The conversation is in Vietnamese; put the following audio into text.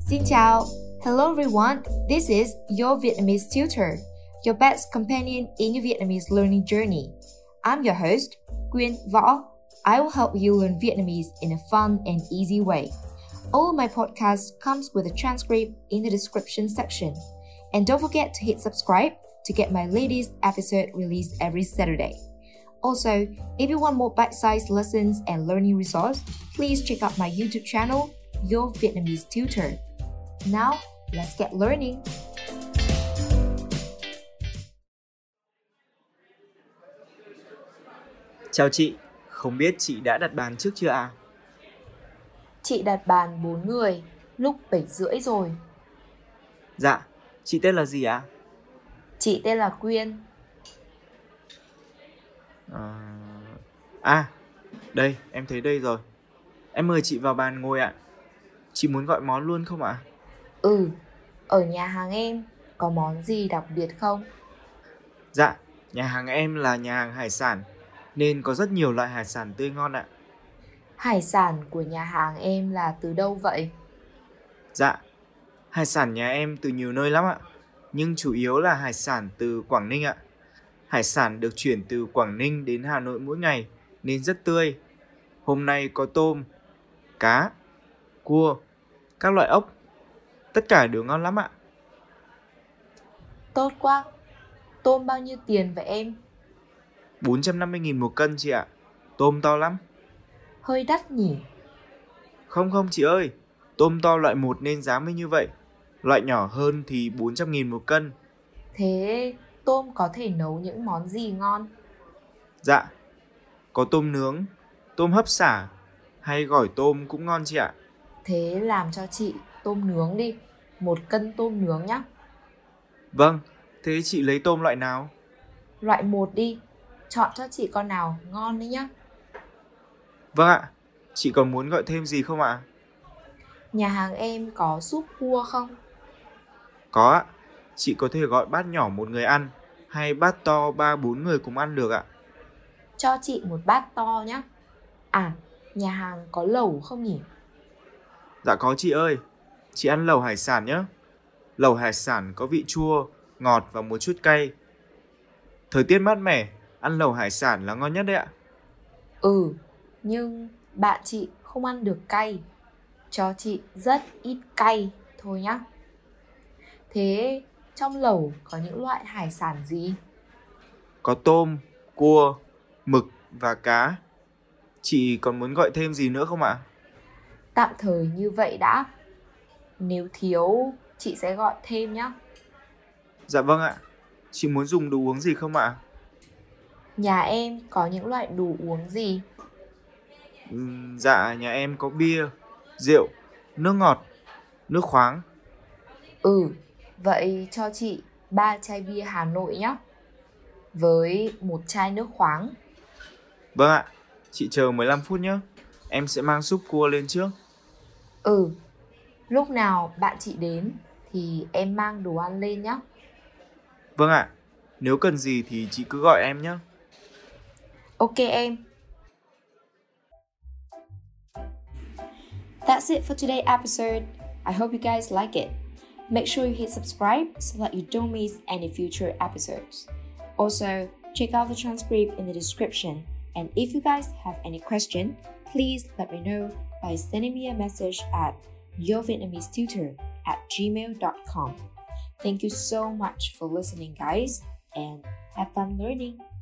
Xin chào! Hello everyone, this is your Vietnamese tutor, your best companion in your Vietnamese learning journey. I'm your host, Quyên Võ. I will help you learn Vietnamese in a fun and easy way. All of my podcasts comes with a transcript in the description section. And don't forget to hit subscribe to get my latest episode released every Saturday. Also, if you want more bite-sized lessons and learning resources, please check out my YouTube channel, Your Vietnamese Tutor. Now, let's get learning! Chào chị, không biết chị đã đặt bàn trước chưa ạ? Chị đặt bàn 4 người, lúc 7:30 rồi. Dạ, chị tên là gì ạ? Chị tên là Quyên. Đây, em thấy đây rồi. Em mời chị vào bàn ngồi ạ. Chị muốn gọi món luôn không ạ? Ở nhà hàng em có món gì đặc biệt không? Dạ, nhà hàng em là nhà hàng hải sản, nên có rất nhiều loại hải sản tươi ngon ạ. Hải sản của nhà hàng em là từ đâu vậy? Dạ, hải sản nhà em từ nhiều nơi lắm ạ, nhưng chủ yếu là hải sản từ Quảng Ninh ạ. Hải sản được chuyển từ Quảng Ninh đến Hà Nội mỗi ngày nên rất tươi. Hôm nay có tôm, cá, cua, các loại ốc. Tất cả đều ngon lắm ạ. Tốt quá! Tôm bao nhiêu tiền vậy em? 450.000 một cân chị ạ. Tôm to lắm. Hơi đắt nhỉ? Không chị ơi, tôm to loại 1 nên giá mới như vậy. Loại nhỏ hơn thì 400.000 một cân. Thế tôm có thể nấu những món gì ngon? Dạ, có tôm nướng, tôm hấp xả hay gỏi tôm cũng ngon chị ạ. Thế làm cho chị tôm nướng đi, 1 cân tôm nướng nhé. Vâng, thế chị lấy tôm loại nào? Loại 1 đi, chọn cho chị con nào ngon đấy nhé. Vâng ạ, chị còn muốn gọi thêm gì không ạ? Nhà hàng em có súp cua không? Có ạ, chị có thể gọi bát nhỏ một người ăn hay bát to 3-4 người cùng ăn được ạ. Cho chị một bát to nhé. Nhà hàng có lẩu không nhỉ? Dạ có chị ơi, chị ăn lẩu hải sản nhé. Lẩu hải sản có vị chua, ngọt và một chút cay. Thời tiết mát mẻ, ăn lẩu hải sản là ngon nhất đấy ạ. Nhưng bạn chị không ăn được cay. Cho chị rất ít cay thôi nhá. Thế trong lẩu có những loại hải sản gì? Có tôm, cua, mực và cá. Chị còn muốn gọi thêm gì nữa không ạ? Tạm thời như vậy đã. Nếu thiếu, chị sẽ gọi thêm nhé. Dạ vâng ạ. Chị muốn dùng đồ uống gì không ạ? Nhà em có những loại đồ uống gì? Dạ, nhà em có bia, rượu, nước ngọt, nước khoáng. Vậy cho chị 3 chai bia Hà Nội nhé. Với 1 chai nước khoáng. Vâng ạ, chị chờ 15 phút nhé. Em sẽ mang súp cua lên trước. Lúc nào bạn chị đến thì em mang đồ ăn lên nhé. Vâng ạ, nếu cần gì thì chị cứ gọi em nhé. Ok em. That's it for today's episode. I hope you guys like it. Make sure you hit subscribe so that you don't miss any future episodes. Also, check out the transcript in the description. And if you guys have any question, please let me know by sending me a message at yourvietnamesetutor@gmail.com. Thank you so much for listening, guys, and have fun learning.